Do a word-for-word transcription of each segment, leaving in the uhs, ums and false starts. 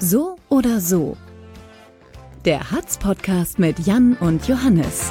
So oder so. Der Hatz-Podcast mit Jan und Johannes.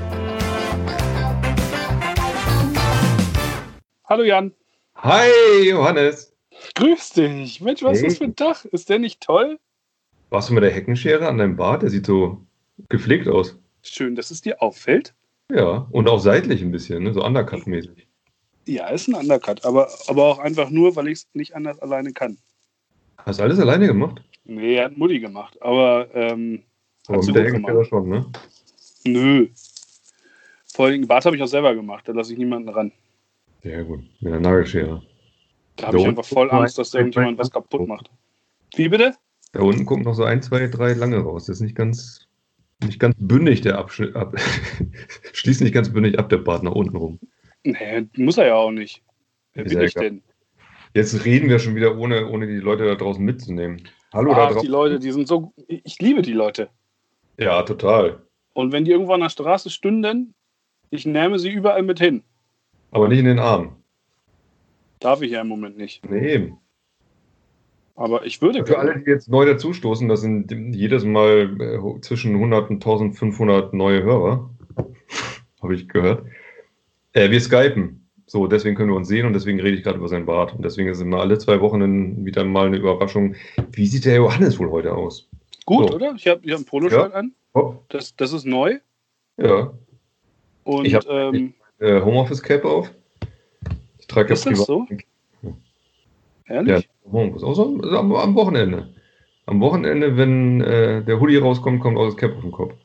Hallo Jan. Hi Johannes. Grüß dich. Mensch, was Hey. ist das für ein Tag? Ist der nicht toll? Warst du mit der Heckenschere an deinem Bart? Der sieht so gepflegt aus. Schön, dass es dir auffällt. Ja, und auch seitlich ein bisschen, ne? So Undercut-mäßig. Ja, ist ein Undercut, aber, aber auch einfach nur, weil ich es nicht anders alleine kann. Hast du alles alleine gemacht? Nee, hat Mutti gemacht, aber ähm, Aber hat sie mit der gut Heckenschere gemacht. schon, ne? Nö. Vor allem den Bart habe ich auch selber gemacht, da lasse ich niemanden ran. Sehr gut. Mit der Nagelschere. Da habe ich So, einfach voll guck mal, Angst, dass da ein, irgendjemand zwei, was drei, kaputt macht. Wie bitte? Da unten gucken noch so ein, zwei, drei lange raus. Das ist nicht ganz, nicht ganz bündig, der Abschnitt. Ab. Schließt nicht ganz bündig ab, der Bart nach unten rum. Nee, muss er ja auch nicht. Wer Ist bin ja ich egal. denn? Jetzt reden wir schon wieder, ohne, ohne die Leute da draußen mitzunehmen. Hallo da Ach, draußen. die Leute, die sind so... Ich liebe die Leute. Ja, total. Und wenn die irgendwo an der Straße stünden, ich nehme sie überall mit hin. Aber nicht in den Arm. Darf ich ja im Moment nicht. Nee, eben. Aber ich würde Für alle, gerne. die jetzt neu dazustoßen, das sind jedes Mal äh, zwischen hundert und eintausendfünfhundert neue Hörer, habe ich gehört. Äh, wir skypen, so, deswegen können wir uns sehen und deswegen rede ich gerade über sein Bart. Und deswegen ist immer alle zwei Wochen dann wieder mal eine Überraschung. Wie sieht der Johannes wohl heute aus? Gut, So. oder? Ich habe ich hab ein Poloshirt an. Hopp. Das, das ist neu. Ja, Und Ich hab- ähm, äh, Homeoffice-Cap auf. Ich trage ja ist das so? Ja, Ehrlich? Homeoffice. Auch so am, am, am Wochenende. Am Wochenende, wenn äh, der Hoodie rauskommt, kommt auch das Cap auf den Kopf.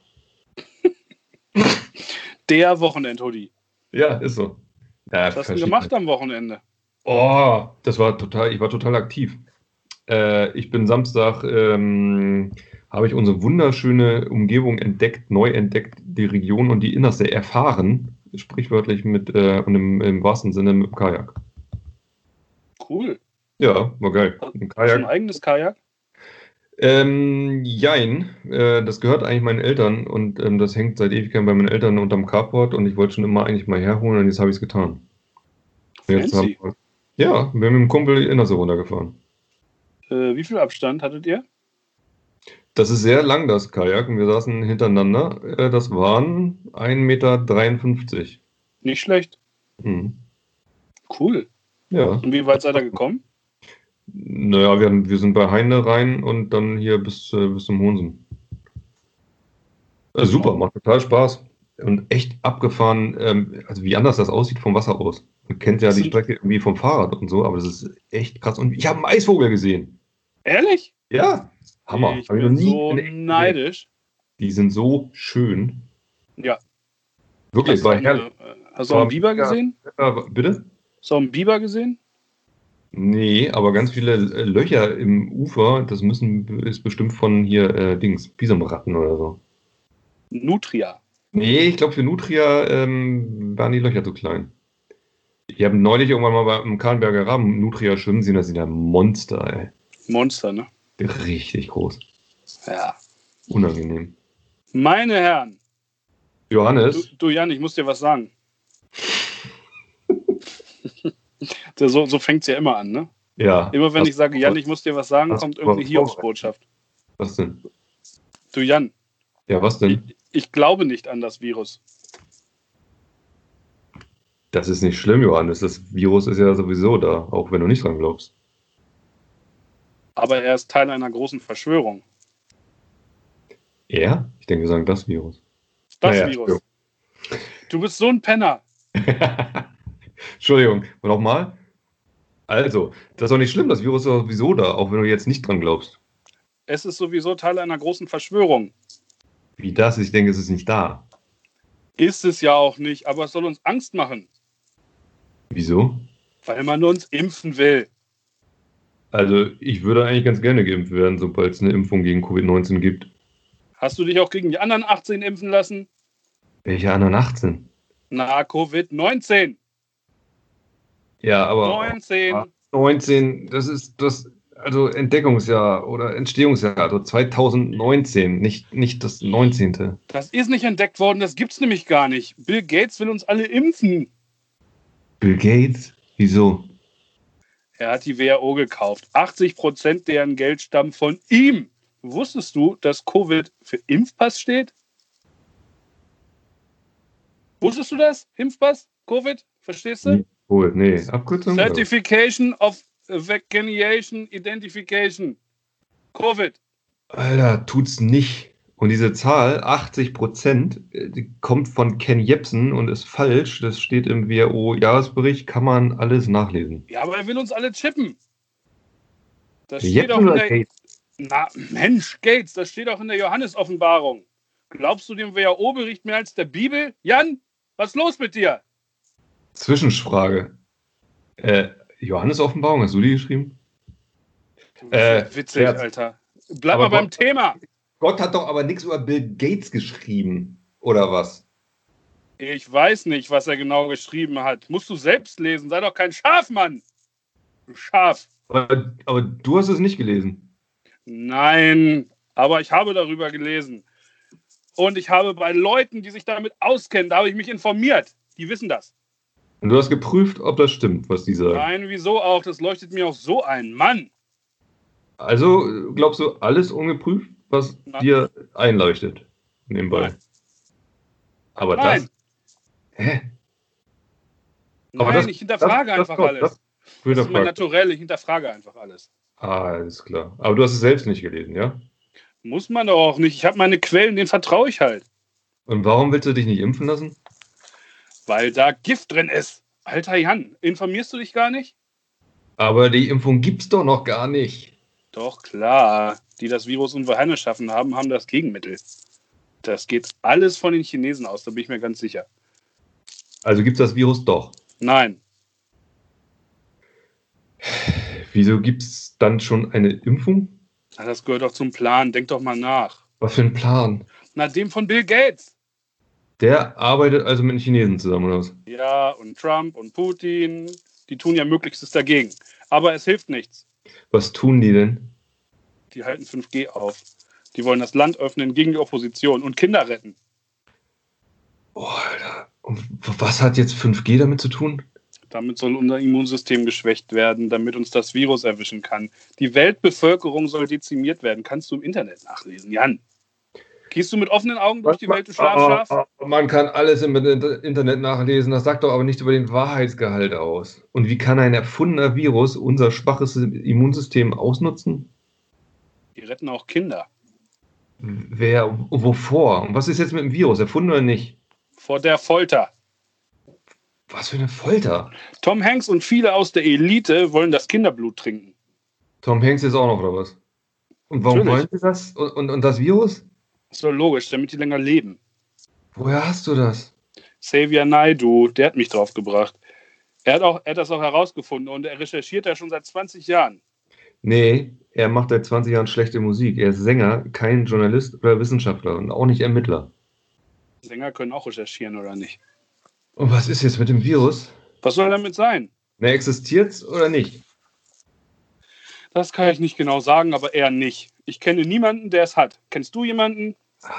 Der Wochenend-Hoodie. Ja, ist so. Ja, Was hast du denn verschieden. gemacht am Wochenende? Oh, das war total, ich war total aktiv. Äh, ich bin Samstag, ähm, habe ich unsere wunderschöne Umgebung entdeckt, neu entdeckt, die Region und die Innerste erfahren, sprichwörtlich mit, äh, und im, im wahrsten Sinne mit dem Kajak. Cool. Ja, war geil. Ein Hast du ein Kajak. eigenes Kajak? Ähm, jein, äh, das gehört eigentlich meinen Eltern und ähm, das hängt seit Ewigkeiten bei meinen Eltern unterm Carport und ich wollte schon immer eigentlich mal herholen und jetzt habe ich es getan. Und Jetzt haben Fancy. wir, ja, wir sind mit dem Kumpel die Innerste runtergefahren. Äh, wie viel Abstand hattet ihr? Das ist sehr lang, das Kajak, und wir saßen hintereinander. Äh, Das waren ein Meter dreiundfünfzig. Nicht schlecht. Mhm. Cool. Ja, Und wie weit seid ihr gekommen? naja, wir, haben- wir sind bei Heine rein und dann hier bis, äh, bis zum Hohensen. Äh, super, macht total Spaß. Und echt abgefahren, ähm, also wie anders das aussieht vom Wasser aus. Man kennt ja Das die sind- Strecke irgendwie vom Fahrrad und so, aber das ist echt krass. Und ich habe einen Eisvogel gesehen. Ehrlich? Ja, Hammer. Ich Hab ich noch bin nie so in echt gesehen. neidisch. Die sind so schön. Ja. Wirklich, Hast du war auch herrlich. eine- äh, hast du auch einen Biber Ja. gesehen? Äh, bitte? Hast du auch einen Biber gesehen? Nee, aber ganz viele äh, Löcher im Ufer, das müssen, ist bestimmt von hier äh, Dings, Bisonratten oder so. Nutria. Nee, ich glaube für Nutria ähm, waren die Löcher zu klein. Ich habe neulich irgendwann mal beim Kahlenberger Rahmen Nutria schwimmen sehen, das sind ja Monster, ey. Monster, ne? Richtig groß. Ja. Unangenehm. Meine Herren. Du, Johannes, du Jan, ich muss dir was sagen. so so fängt es ja immer an, ne? ja. Immer wenn Hast- ich sage, Jan, ich muss dir was sagen, hast kommt du irgendeine was Hiobsbotschaft. Was denn? Du Jan, Ja, was denn? ich, ich glaube nicht an das Virus. Das ist nicht schlimm, Johannes. Das Virus ist ja sowieso da, auch wenn du nicht dran glaubst. Aber er ist Teil einer großen Verschwörung. Er? Ich denke, wir sagen das Virus. Das Naja, Virus. Du bist so ein Penner. Entschuldigung, nochmal. Also, das ist doch nicht schlimm, das Virus ist doch sowieso da, auch wenn du jetzt nicht dran glaubst. Es ist sowieso Teil einer großen Verschwörung. Wie das? Ich denke, es ist nicht da. Ist es ja auch nicht, aber es soll uns Angst machen, Wieso? weil man uns impfen will. Also, ich würde eigentlich ganz gerne geimpft werden, sobald es eine Impfung gegen Covid neunzehn gibt. Hast du dich auch gegen die anderen achtzehn impfen lassen? Welche anderen achtzehn? Na, Covid neunzehn. Ja, aber neunzehn. neunzehn, das ist das, also Entdeckungsjahr oder Entstehungsjahr, also zweitausendneunzehn, nicht, nicht das neunzehnte. Das ist nicht entdeckt worden, das gibt's nämlich gar nicht. Bill Gates will uns alle impfen. Bill Gates? Wieso? Er hat die W H O gekauft. achtzig Prozent deren Geld stammen von ihm. Wusstest du, dass Covid für Impfpass steht? Wusstest du das? Impfpass? Covid? Verstehst du? Cool, nee. Abkürzung? Certification of Vaccination Identification. Covid. Alter, tut's nicht. Und diese Zahl, achtzig Prozent, die kommt von Ken Jebsen und ist falsch. Das steht im W H O-Jahresbericht, kann man alles nachlesen. Ja, aber er will uns alle chippen. Das steht Jebsen auch in oder der... Gates? Na, Mensch, Gates, das steht auch in der Johannes-Offenbarung. Glaubst du dem W H O-Bericht mehr als der Bibel? Jan, was ist los mit dir? Zwischenfrage. Äh, Johannes-Offenbarung, hast du die geschrieben? Äh, Witzig, Scherz. Alter. Bleib Aber mal beim Gott- Thema. Gott hat doch aber nichts über Bill Gates geschrieben, oder was? Ich weiß nicht, was er genau geschrieben hat. Musst du selbst lesen. Sei doch kein Schaf, Mann. Du Schaf. Aber, aber du hast es nicht gelesen. Nein, aber ich habe darüber gelesen. Und ich habe bei Leuten, die sich damit auskennen, da habe ich mich informiert. Die wissen das. Und du hast geprüft, ob das stimmt, was die sagen. Nein, wieso auch? Das leuchtet mir auch so ein. Mann. Also glaubst du alles ungeprüft, was Nein. dir einleuchtet? Nebenbei. Nein. Aber Nein. das. Hä? Nein, Aber das- ich hinterfrage das- das einfach kommt, alles. das- Das ist mein Hinterfragt. Naturell, ich hinterfrage einfach alles. Ah, alles klar. Aber du hast es selbst nicht gelesen, ja? Muss man doch auch nicht. Ich habe meine Quellen, denen vertraue ich halt. Und warum willst du dich nicht impfen lassen? Weil da Gift drin ist. Alter Jan, informierst du dich gar nicht? Aber die Impfung gibt's doch noch gar nicht. Doch, klar. Die das Virus unverheimlich geschaffen haben, haben das Gegenmittel. Das geht alles von den Chinesen aus, da bin ich mir ganz sicher. Also gibt's das Virus doch. Nein. Wieso gibt's dann schon eine Impfung? Na, das gehört doch zum Plan. Denk doch mal nach. Was für ein Plan? Na, dem von Bill Gates. Der arbeitet also mit den Chinesen zusammen, oder was? Ja, und Trump und Putin, die tun ja Möglichstes dagegen. Aber es hilft nichts. Was tun die denn? Die halten fünf G auf. Die wollen das Land öffnen gegen die Opposition und Kinder retten. Oh, Alter. Und was hat jetzt fünf G damit zu tun? Damit soll unser Immunsystem geschwächt werden, damit uns das Virus erwischen kann. Die Weltbevölkerung soll dezimiert werden. Kannst du im Internet nachlesen, Jan. Gehst du mit offenen Augen durch die Welt, du Schlafschaf? Oh, man kann alles im Internet nachlesen, das sagt doch aber nichts über den Wahrheitsgehalt aus. Und wie kann ein erfundener Virus unser schwaches Immunsystem ausnutzen? Die retten auch Kinder. Wer, wovor? Und was ist jetzt mit dem Virus? Erfunden oder nicht? Vor der Folter. Was für eine Folter. Tom Hanks und viele aus der Elite wollen das Kinderblut trinken. Tom Hanks ist auch noch, oder was? Und warum Natürlich. wollen sie das? Und, und, und das Virus? Ist doch logisch, damit die länger leben. Woher hast du das? Xavier Naidoo, der hat mich drauf gebracht. Er hat, auch, er hat das auch herausgefunden und er recherchiert ja schon seit zwanzig Jahren. Nee, er macht seit zwanzig Jahren schlechte Musik. Er ist Sänger, kein Journalist oder Wissenschaftler und auch nicht Ermittler. Sänger können auch recherchieren, oder nicht? Und was ist jetzt mit dem Virus? Was soll damit sein? Na, existiert's oder nicht? Das kann ich nicht genau sagen, aber eher nicht. Ich kenne niemanden, der es hat. Kennst du jemanden?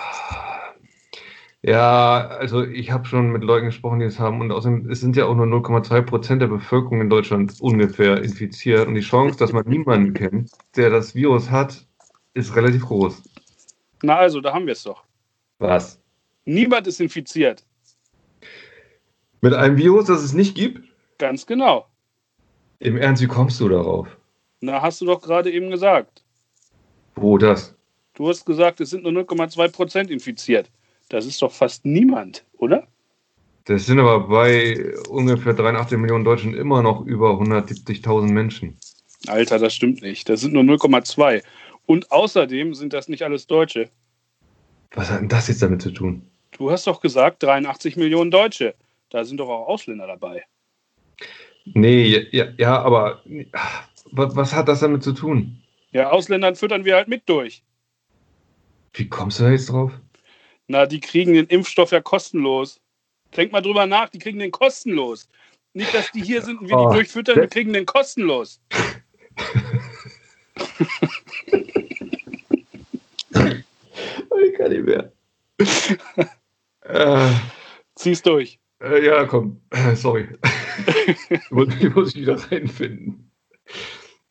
Ja, also ich habe schon mit Leuten gesprochen, die es haben und außerdem, es sind ja auch nur null Komma zwei Prozent der Bevölkerung in Deutschland ungefähr infiziert und die Chance, dass man niemanden kennt, der das Virus hat, ist relativ groß. Na also, da haben wir es doch. Was? Niemand ist infiziert. Mit einem Virus, das es nicht gibt? Ganz genau. Im Ernst, wie kommst du darauf? Na, hast du doch gerade eben gesagt. Wo das? Du hast gesagt, es sind nur null Komma zwei Prozent infiziert. Das ist doch fast niemand, oder? Das sind aber bei ungefähr dreiundachtzig Millionen Deutschen immer noch über hundertsiebzigtausend Menschen. Alter, das stimmt nicht. Das sind nur null Komma zwei. Und außerdem sind das nicht alles Deutsche. Was hat denn das jetzt damit zu tun? Du hast doch gesagt, dreiundachtzig Millionen Deutsche. Da sind doch auch Ausländer dabei. Nee, ja, ja aber was, was hat das damit zu tun? Ja, Ausländern füttern wir halt mit durch. Wie kommst du da jetzt drauf? Na, die kriegen den Impfstoff ja kostenlos. Denk mal drüber nach, die kriegen den kostenlos. Nicht, dass die hier sind und wir Oh, die durchfüttern, wir kriegen den kostenlos. Ich kann nicht mehr. äh, Zieh's durch. äh, ja, komm. Sorry. Ich muss, ich muss mich wieder reinfinden.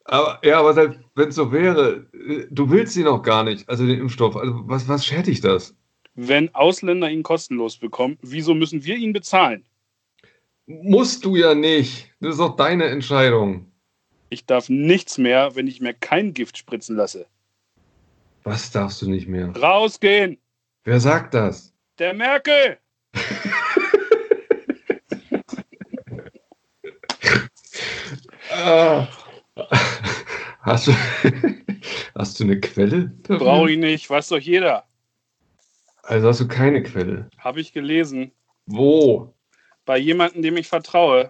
Aber, ja, aber wenn es so wäre, du willst ihn noch gar nicht, also den Impfstoff. Also was, was schädigt das? Wenn Ausländer ihn kostenlos bekommen, wieso müssen wir ihn bezahlen? Musst du ja nicht. Das ist doch deine Entscheidung. Ich darf nichts mehr, wenn ich mir kein Gift spritzen lasse. Was darfst du nicht mehr? Rausgehen! Wer sagt das? Der Merkel! ah. Hast du, hast du eine Quelle? Brauche ich nicht, weiß doch jeder. Also hast du keine Quelle? Habe ich gelesen. Wo? Bei jemandem, dem ich vertraue.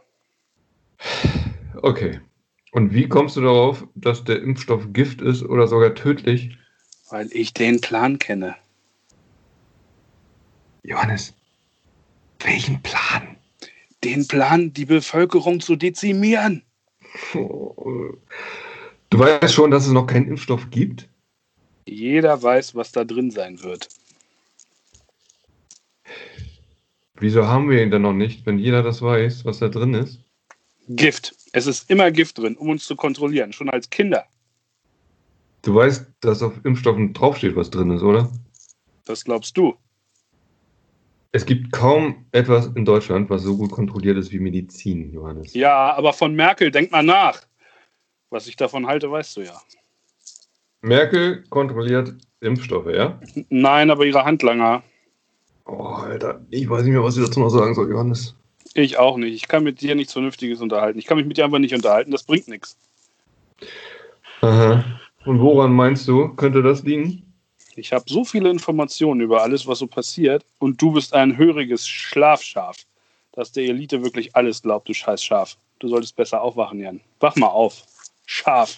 Okay. Und wie kommst du darauf, dass der Impfstoff Gift ist oder sogar tödlich? Weil ich den Plan kenne. Johannes, welchen Plan? Den Plan, die Bevölkerung zu dezimieren. Du weißt schon, dass es noch keinen Impfstoff gibt? Jeder weiß, was da drin sein wird. Wieso haben wir ihn denn noch nicht, wenn jeder das weiß, was da drin ist? Gift. Es ist immer Gift drin, um uns zu kontrollieren, schon als Kinder. Du weißt, dass auf Impfstoffen draufsteht, was drin ist, oder? Das glaubst du. Es gibt kaum etwas in Deutschland, was so gut kontrolliert ist wie Medizin, Johannes. Ja, aber von Merkel, denk mal nach. Was ich davon halte, weißt du ja. Merkel kontrolliert Impfstoffe, ja? Nein, aber ihre Handlanger. Oh, Alter, ich weiß nicht mehr, was ich dazu noch sagen soll, Johannes. Ich auch nicht. Ich kann mit dir nichts Vernünftiges unterhalten. Ich kann mich mit dir einfach nicht unterhalten. Das bringt nichts. Aha. Und woran meinst du, könnte das liegen? Ich habe so viele Informationen über alles, was so passiert. Und du bist ein höriges Schlafschaf, dass der Elite wirklich alles glaubt, du scheiß Schaf. Du solltest besser aufwachen, Jan. Wach mal auf. Schaf.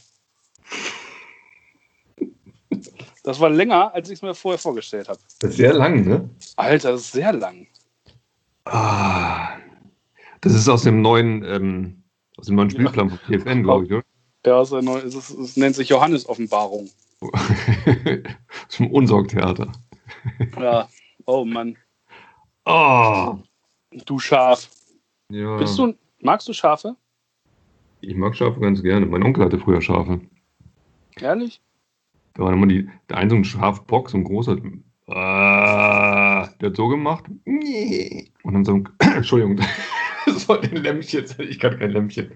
Das war länger, als ich es mir vorher vorgestellt habe. Das ist sehr lang, ne? Alter, das ist sehr lang. Ah, das ist aus dem neuen, ähm, aus dem neuen Spielplan von T F N, glaube ich, oder? Ja, es, ist, es, es nennt sich Johannes-Offenbarung. Zum Unsorgtheater. Ja, oh Mann. Oh. Du Schaf. Ja. Bist du, magst du Schafe? Ich mag Schafe ganz gerne. Mein Onkel hatte früher Schafe. Ehrlich? Da war immer die, der ein so ein Schafbock, so ein großer. Ah, der hat so gemacht. Und dann so ein. Entschuldigung, das war ein Lämmchen. Ich kann kein Lämmchen.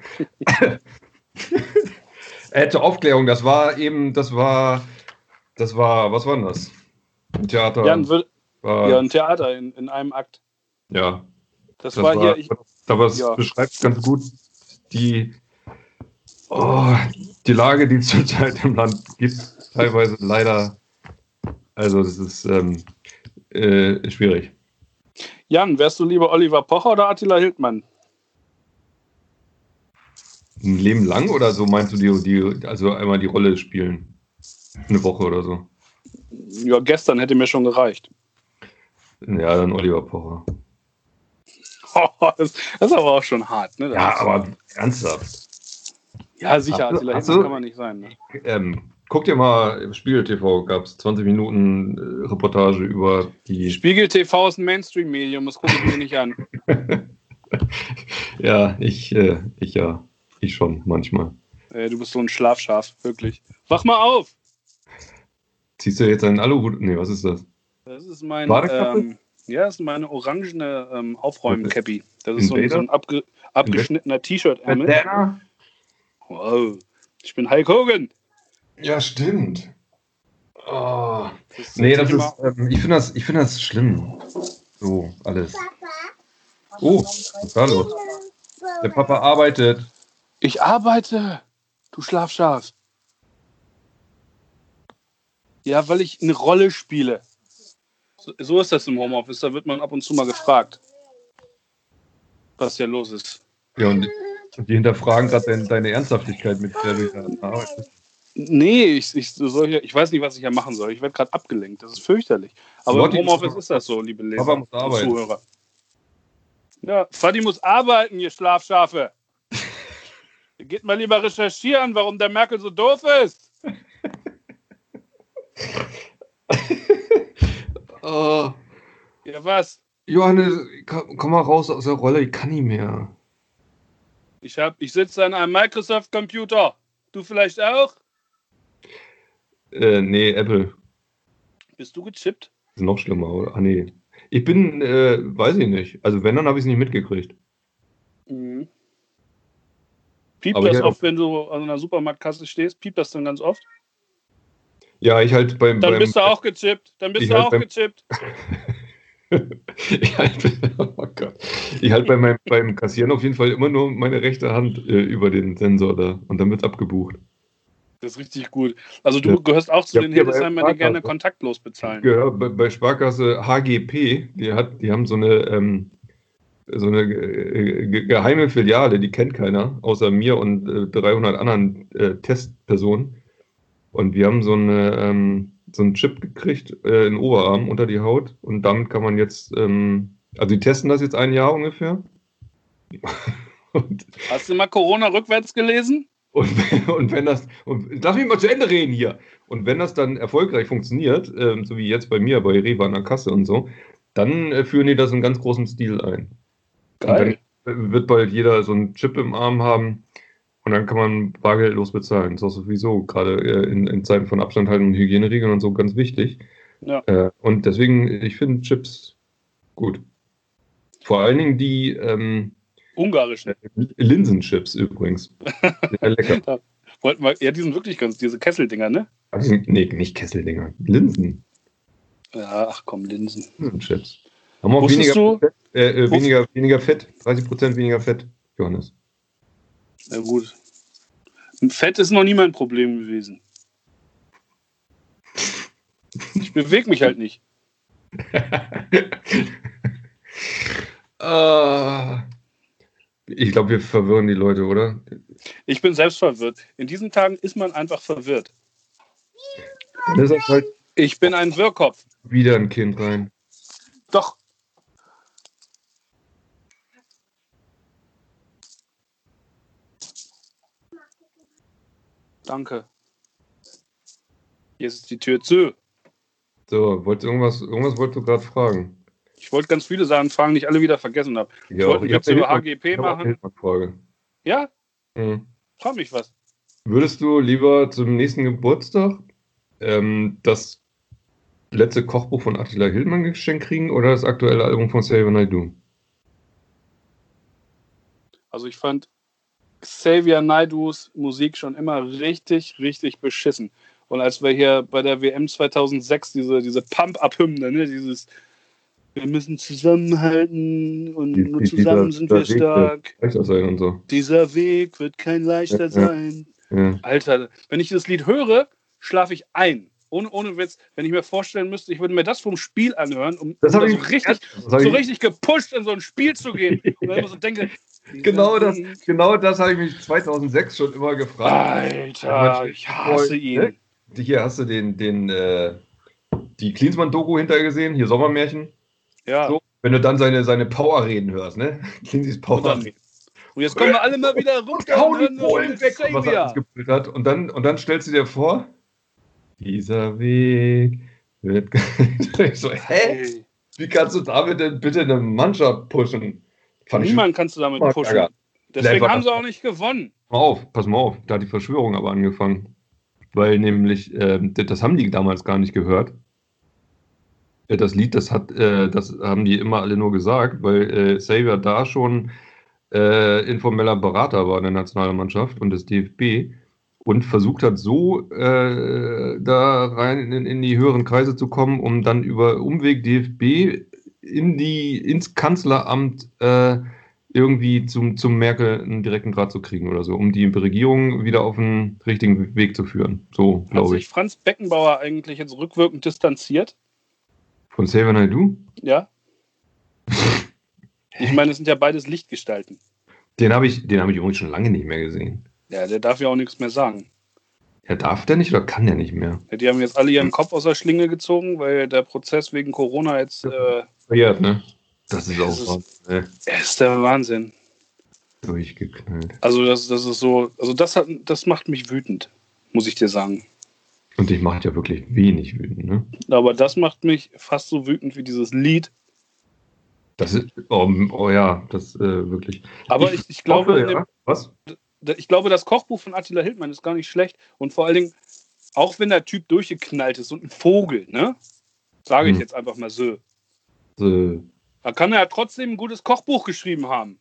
äh, zur Aufklärung, das war eben, das war. Das war, was war denn das? Ein Theater. Ja, ein, war, ja, ein Theater in, in einem Akt. Ja. Das, das war, war hier. Ich, aber es ja. beschreibt ganz gut die. Oh, die Lage, die es zurzeit im Land gibt, teilweise leider, also das ist ähm, äh, schwierig. Jan, wärst du lieber Oliver Pocher oder Attila Hildmann? Ein Leben lang oder so meinst du, die, die also einmal die Rolle spielen? Eine Woche oder so? Ja, gestern hätte mir schon gereicht. Ja, dann Oliver Pocher. Oh, das, das ist aber auch schon hart, ne? Das ja, aber ernsthaft. Ja, sicher, Hast Attila du, Hildmann kann man nicht sein. Ne? Ähm, guck dir mal, im Spiegel T V gab es zwanzig Minuten äh, Reportage über die... Spiegel T V ist ein Mainstream-Medium, das gucke ich mir nicht an. ja, ich, äh, ich ja, ich schon, manchmal. Äh, du bist so ein Schlafschaf, wirklich. Wach mal auf! Ziehst du jetzt einen Aluhut? Nee, was ist das? Das ist mein... Badekappe? Ähm, ja, das ist meine orangene ähm, Aufräumen-Cappy. Das ist so ein, Invader? so ein abge abgeschnittener T-Shirt-Ärmel. Bandana? Wow, ich bin Hulk Hogan. Ja, stimmt. Oh. Das Nee, das Thema. ist, ähm, ich finde das, ich find das schlimm. So, alles. Oh, was ist da los? Der Papa arbeitet. Ich arbeite, du Schlafschaf. Ja, weil ich eine Rolle spiele. So, so ist das im Homeoffice, da wird man ab und zu mal gefragt, was hier los ist. Ja, und die hinterfragen gerade deine, deine Ernsthaftigkeit, mit der du hier arbeitest. Nee, ich, ich, soll hier, ich weiß nicht, was ich hier machen soll. Ich werde gerade abgelenkt, das ist fürchterlich. Aber Lotti im Homeoffice muss- ist das so, liebe Leser Papa muss und arbeiten. Zuhörer. Ja, Fadi muss arbeiten, ihr Schlafschafe. Geht mal lieber recherchieren, warum der Merkel so doof ist. Oh, Ja, was? Johannes, komm, komm mal raus aus der Rolle, ich kann nicht mehr. Ich, hab- ich sitze an einem Microsoft-Computer. Du vielleicht auch? Äh, nee, Apple. Bist du gechippt? Ist noch schlimmer, oder? Ah, nee. Ich bin, äh, weiß ich nicht. Also wenn, dann habe ich es nicht mitgekriegt. Mhm. Piept Aber ich das halt oft, wenn du an einer Supermarktkasse stehst? Piept das dann ganz oft? Ja, ich halt beim... Dann beim, bist du auch gechippt. Dann bist ich du halt auch beim- gechippt. ich halt, oh Gott. Ich halt bei meinem, beim Kassieren auf jeden Fall immer nur meine rechte Hand äh, über den Sensor da und dann wird abgebucht. Das ist richtig gut. Also du Ja. gehörst auch zu Ja, den hier bei Hildesheimer, die gerne Sparkasse. kontaktlos Ich bezahlen. gehöre bei, bei Sparkasse H G P, die, hat, die haben so eine, ähm, so eine äh, ge- geheime Filiale, die kennt keiner, außer mir und äh, dreihundert anderen äh, Testpersonen. Und wir haben so, eine, ähm, so einen Chip gekriegt äh, in den Oberarm unter die Haut und damit kann man jetzt, ähm, also die testen das jetzt ein Jahr ungefähr. und, Hast du mal Corona rückwärts gelesen? und, und wenn das, und, lass mich mal zu Ende reden hier. Und wenn das dann erfolgreich funktioniert, ähm, so wie jetzt bei mir bei Rewe an der Kasse und so, dann äh, führen die das in ganz großem Stil ein. Geil. Und dann wird bald jeder so einen Chip im Arm haben. Und dann kann man bargeldlos bezahlen. Das ist auch sowieso gerade äh, in, in Zeiten von Abstand halten und Hygieneregeln und so ganz wichtig. Ja. Äh, und deswegen, ich finde Chips gut. Vor allen Dingen die ähm, Ungarischen. Linsenchips übrigens. Sehr lecker. Wollten wir, ja, die sind wirklich ganz, diese Kesseldinger, ne? Also, nee, nicht Kesseldinger. Linsen. Ja, ach komm, Linsen. Linsenchips. Haben auch Wusstest weniger, du- Fett, äh, äh, Wuss- weniger, weniger Fett. dreißig Prozent weniger Fett, Johannes. Na gut. Fett ist noch nie mein Problem gewesen. Ich bewege mich halt nicht. Ah. Ich glaube, wir verwirren die Leute, oder? Ich bin selbst verwirrt. In diesen Tagen ist man einfach verwirrt. Dann ist das halt Ich bin ein Wirrkopf. wieder ein Kind rein. Doch. Danke. Jetzt ist die Tür zu. So, wollt irgendwas, irgendwas wolltest du gerade fragen? Ich wollte ganz viele Sachen fragen, die ich alle wieder vergessen habe. Ich wollte einen ich hab Witz über eine H G P ich hab auch eine machen. Hilfsfrage. Ja, Mhm. frag mich was. Würdest du lieber zum nächsten Geburtstag ähm, das letzte Kochbuch von Attila Hildmann geschenkt kriegen oder das aktuelle Album von Xavier Naidoo? Also ich fand Xavier Naidus Musik schon immer richtig, richtig beschissen. Und als wir hier bei der W M zweitausendsechs diese, diese Pump-Up-Hymne, ne, dieses wir müssen zusammenhalten und Die- nur die- zusammen dieser- sind wir dieser Weg, stark. Leichter sein und so. Dieser Weg wird kein leichter Ja, ja. sein. Ja. Alter, wenn ich das Lied höre, schlafe ich ein. Ohne, ohne Witz, wenn ich mir vorstellen müsste, ich würde mir das vom Spiel anhören, um, Das um hab da ich- so richtig, das hab so ich- richtig gepusht in so ein Spiel zu gehen. Und dann immer so denke, Genau das, dieser Weg- genau das habe ich mich zweitausendsechs schon immer gefragt. Alter, ich hasse ihn. Hier hast du den, den, äh, die Klinsmann-Doku hinterher gesehen, hier Sommermärchen. Ja. So, wenn du dann seine, seine Power-Reden hörst, ne? Clinzys Und, dann, Power-Reden. und jetzt kommen wir alle mal wieder runter Hau und die hören nur Polen den weg, und was er alles Xavier. gebrüllt hat. Und dann, und dann stellst du dir vor, dieser Weg wird. Ich so, hä? Hey, Wie kannst du damit denn bitte eine Mannschaft pushen? Fand ich niemand kannst du damit Mal pushen. Ärger. Deswegen Lever- haben sie auch nicht gewonnen. Mal auf, pass mal auf, da hat die Verschwörung aber angefangen. Weil nämlich, ähm, das das haben die damals gar nicht gehört. Äh, Das Lied, das hat, äh, das haben die immer alle nur gesagt, weil äh, Xavier da schon äh, informeller Berater war in der Nationalmannschaft und des D F B und versucht hat, so äh, da rein in, in die höheren Kreise zu kommen, um dann über Umweg D F B in die, ins Kanzleramt äh, irgendwie zum, zum Merkel einen direkten Draht zu kriegen oder so, um die Regierung wieder auf den richtigen Weg zu führen. So, Hat glaube sich ich. Franz Beckenbauer eigentlich jetzt rückwirkend distanziert? Von Xavier Naidoo? Ja. Ich meine, es sind ja beides Lichtgestalten. Den habe ich, den habe ich übrigens schon lange nicht mehr gesehen. Ja, der darf ja auch nichts mehr sagen. Ja, darf der nicht oder kann der nicht mehr? Ja, die haben jetzt alle ihren Kopf aus der Schlinge gezogen, weil der Prozess wegen Corona jetzt äh, Verjährt, ne? Das ist Das auch ist- äh, ist der Wahnsinn. durchgeknallt. Also das, das ist so, also das hat, das macht mich wütend, muss ich dir sagen. Und dich macht ja wirklich wenig wütend, ne? Aber das macht mich fast so wütend wie dieses Lied. Das ist, oh, oh ja, das äh, wirklich. Aber ich, ich glaube, hoffe, in dem, ja. Was? ich glaube, das Kochbuch von Attila Hildmann ist gar nicht schlecht. Und vor allen Dingen, auch wenn der Typ durchgeknallt ist und ein Vogel, ne? Sage ich Hm. jetzt einfach mal so. So. Da kann er ja trotzdem ein gutes Kochbuch geschrieben haben.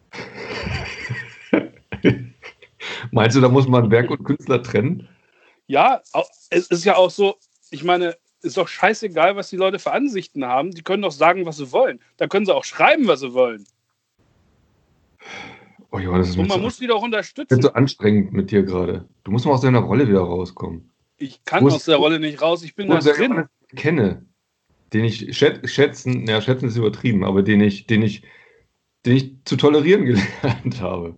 Meinst du, da muss man Werk und Künstler trennen? Ja, au- es ist ja auch so, ich meine, ist doch scheißegal, was die Leute für Ansichten haben. Die können doch sagen, was sie wollen. Da können sie auch schreiben, was sie wollen. Oh Johannes, das ist Und mir man so, muss die doch das unterstützen. ist so anstrengend mit dir gerade. Du musst mal aus deiner Rolle wieder rauskommen. Ich kann Wo ist- aus der Rolle nicht raus, ich bin Wo da ist der drin. Johannes, den ich kenne, den ich schät, schätzen, ja, schätzen ist übertrieben, aber den ich, den ich, den ich zu tolerieren gelernt habe.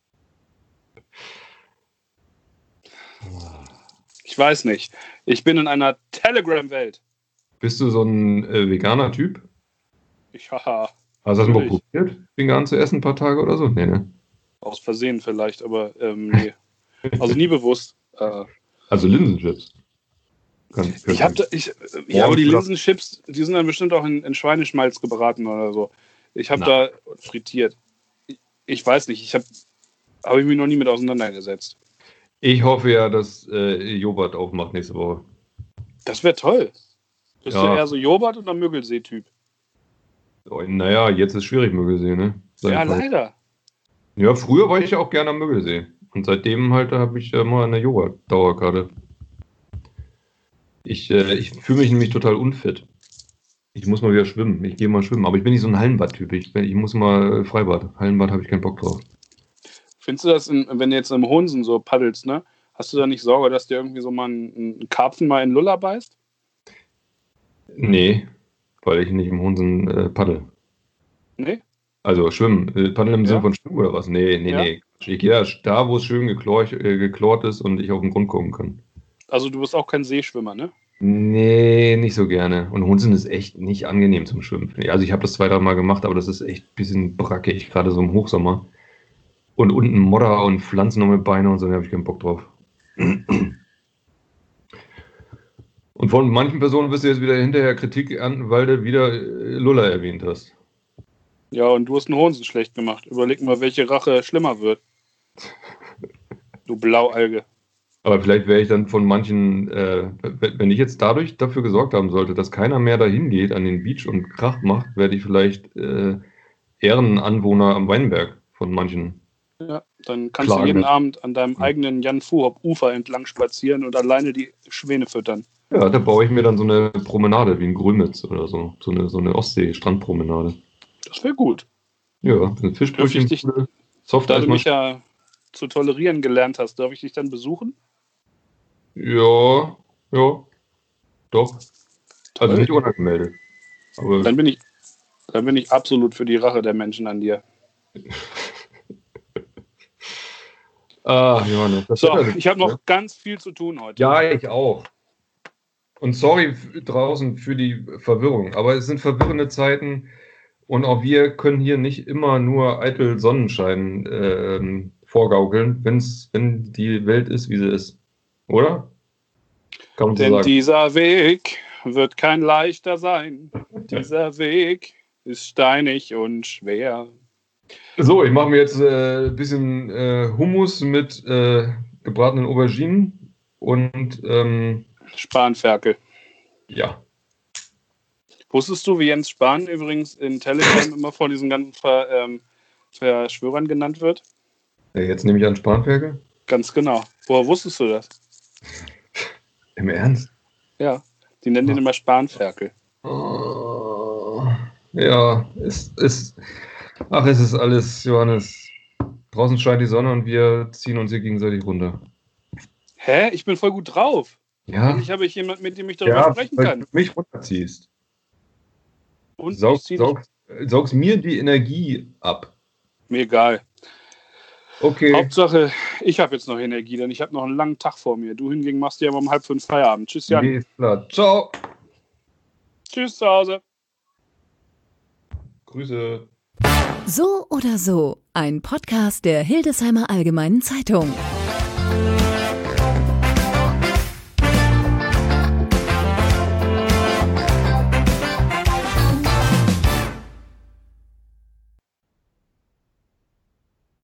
Ich weiß nicht. Ich bin in einer Telegram-Welt. Bist du so ein äh, veganer Typ? Ich, haha, Hast du das mal Natürlich. probiert, vegan zu essen, ein paar Tage oder so? Nee, ne? aus Versehen vielleicht, aber ähm, nee. Also nie bewusst. Äh, Also Linsenchips. Kann, ich hab da, ich, ja, aber die Linsenchips, die sind dann bestimmt auch in, in Schweineschmalz gebraten oder so. Ich habe Na. da frittiert. Ich, ich weiß nicht, ich habe habe ich mich noch nie mit auseinandergesetzt. Ich hoffe ja, dass äh, Joghurt aufmacht nächste Woche. Das wäre toll. Bist Ja. du eher so Joghurt- oder Müggelsee-Typ? Oh, naja, jetzt ist schwierig Müggelsee, ne? Sag Ja, ich mal. leider. Ja, früher war ich ja auch gerne am Müggelsee. Und seitdem halt habe ich ja mal eine Joghurt-Dauerkarte. Ich, äh, ich fühle mich nämlich total unfit. Ich muss mal wieder schwimmen. Ich gehe mal schwimmen. Aber ich bin nicht so ein Hallenbad-Typ. Ich, bin- ich muss mal äh, Freibad. Hallenbad habe ich keinen Bock drauf. Findest du das, in, wenn du jetzt im Honsen so paddelst, ne? Hast du da nicht Sorge, dass dir irgendwie so mal ein, ein Karpfen mal in den Luller beißt? Nee, weil ich nicht im Honsen äh, paddel. Nee? Also schwimmen. Äh, paddeln im Ja. Sinne von Schwimmen oder was? Nee, nee, Ja. nee. Ich gehe da, da, wo es schön geklort, äh, geklort ist und ich auf den Grund gucken kann. Also du bist auch kein Seeschwimmer, ne? Nee, nicht so gerne. Und Honsen ist echt nicht angenehm zum Schwimmen. finde ich. Also ich habe das zwei, drei Mal gemacht, aber das ist echt ein bisschen brackig, gerade so im Hochsommer. Und unten Modder und Pflanzen noch mit Beine und so, da habe ich keinen Bock drauf. Und von manchen Personen wirst du jetzt wieder hinterher Kritik ernten, weil du wieder äh, Lulla erwähnt hast. Ja, und du hast einen Honsen schlecht gemacht. Überleg mal, welche Rache schlimmer wird. Du Blaualge. Aber vielleicht wäre ich dann von manchen, äh, wenn ich jetzt dadurch dafür gesorgt haben sollte, dass keiner mehr dahin geht an den Beach und Krach macht, werde ich vielleicht äh, Ehrenanwohner am Weinberg von manchen. Ja, dann kannst du Klagen. jeden Abend an deinem eigenen Jan-Fuhrhopp-Ufer entlang spazieren und alleine die Schwäne füttern. Ja, da baue ich mir dann so eine Promenade wie in Grömitz oder so. So eine, so eine Ostsee-Strandpromenade. Das wäre gut. Ja, ein Fischbrötchen, Dürfte ich dich- Soft Da du mich ja zu tolerieren gelernt hast, darf ich dich dann besuchen? Ja, ja, doch. Also Toll. nicht unangemeldet. Aber Dann bin ich, dann bin ich absolut für die Rache der Menschen an dir. ah, Johannes. das So, Wetter ist- ich habe noch ganz viel zu tun heute. Ja, ich auch. Und sorry f- draußen für die Verwirrung, aber es sind verwirrende Zeiten und auch wir können hier nicht immer nur eitel Sonnenschein ähm, vorgaukeln, wenn's, wenn die Welt ist, wie sie ist. Oder? Kann man so Denn sagen. dieser Weg wird kein leichter sein. Dieser Weg ist steinig und schwer. So, ich mache mir jetzt äh, ein bisschen äh, Hummus mit äh, gebratenen Auberginen und ähm, Spanferkel. ja. Wusstest du, wie Jens Spahn übrigens in Telegram immer vor diesen ganzen Ver, ähm, Verschwörern genannt wird? Ja, jetzt nehme ich an Spanferkel. Ganz genau. Woher wusstest du das? Im Ernst? Ja, die nennen den immer Spanferkel. Oh, ja, es ist. Ach, es ist alles, Johannes. Draußen scheint die Sonne und wir ziehen uns hier gegenseitig runter. Hä? Ich bin voll gut drauf. Ja, Endlich habe ich jemanden, mit dem ich darüber ja, sprechen weil kann. du mich runterziehst. Und Saug, ich zieh dich, saug, saugst mir die Energie ab. mir egal. Okay. Hauptsache, ich habe jetzt noch Energie, denn ich habe noch einen langen Tag vor mir. Du hingegen machst dir aber um halb fünf Feierabend. Tschüss, Jan. Nee, ist klar. Ciao. Tschüss zu Hause. Grüße. So oder so, ein Podcast der Hildesheimer Allgemeinen Zeitung.